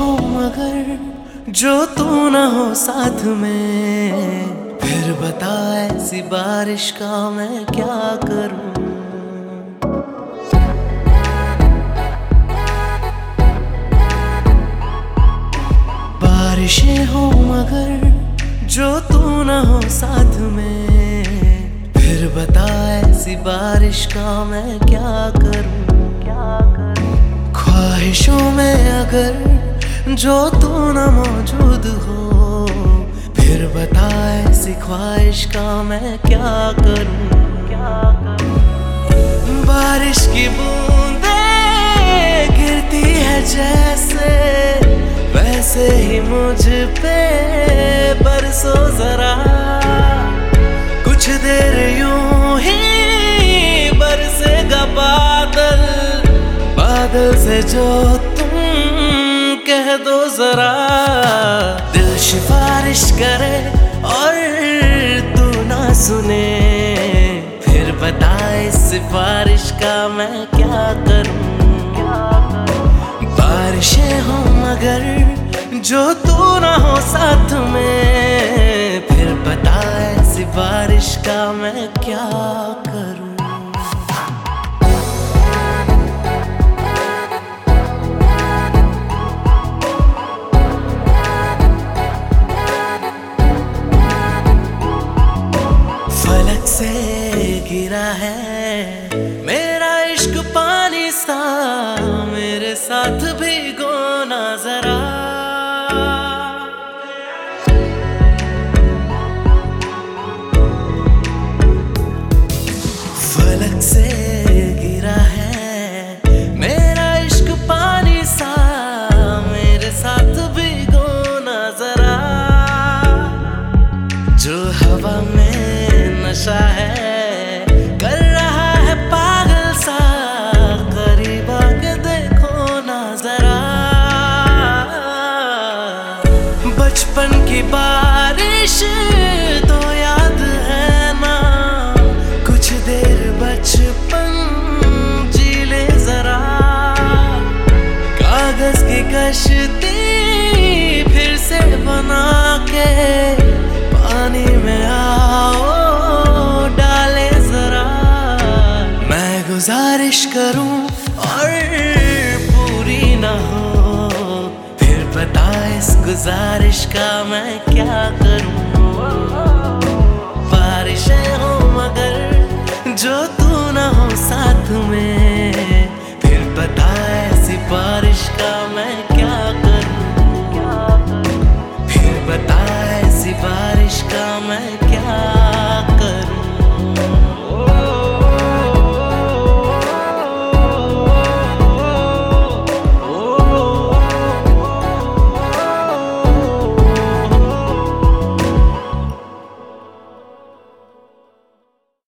हो मगर जो तू न हो साथ में, फिर बता ऐसी बारिश का मैं क्या करूं। बारिशें हो मगर जो तू न हो साथ में, फिर बता ऐसी बारिश का मैं क्या करूं। ख्वाहिशों में अगर जो तू न मौजूद हो, फिर बता ऐसी ख्वाहिश का मैं क्या करूं। बारिश की बूंदें गिरती है जैसे, वैसे ही मुझ पे बरसो जरा। कुछ देर यूं ही बरसेगा बादल, बादल से जो तुम कह दो जरा। दिल सिफारिश करे और तू ना सुने, फिर बता इस सिफारिश का मैं क्या करूं। बारिशें हो मगर जो तू ना हो साथ में, फिर बता ऐसी बारिश का मैं क्या करूं। फलक से गिरा है मेरा इश्क पानी सा, मेरे साथ भीगो ना जरा। फलक से गिरा है मेरा इश्क पानी सा, मेरे साथ भीगो ना जरा। जो हवा में नशा है कर रहा है पागल सा, करीब आके देखो ना जरा। बचपन की बारिश तो याद है ना, कुछ देर बचपन जी ले जरा। कागज की कश्ती फिर से बना के पानी में आओ डाले जरा। मैं गुजारिश करूं और पूरी ना हो, फिर बता इस गुजारिश का मैं क्या करूं। बारिशें हो मगर जो तू ना हो साथ में, फिर बता ऐसी बारिश का मैं क्या करूं। फिर बता ऐसी बारिश का मैं क्या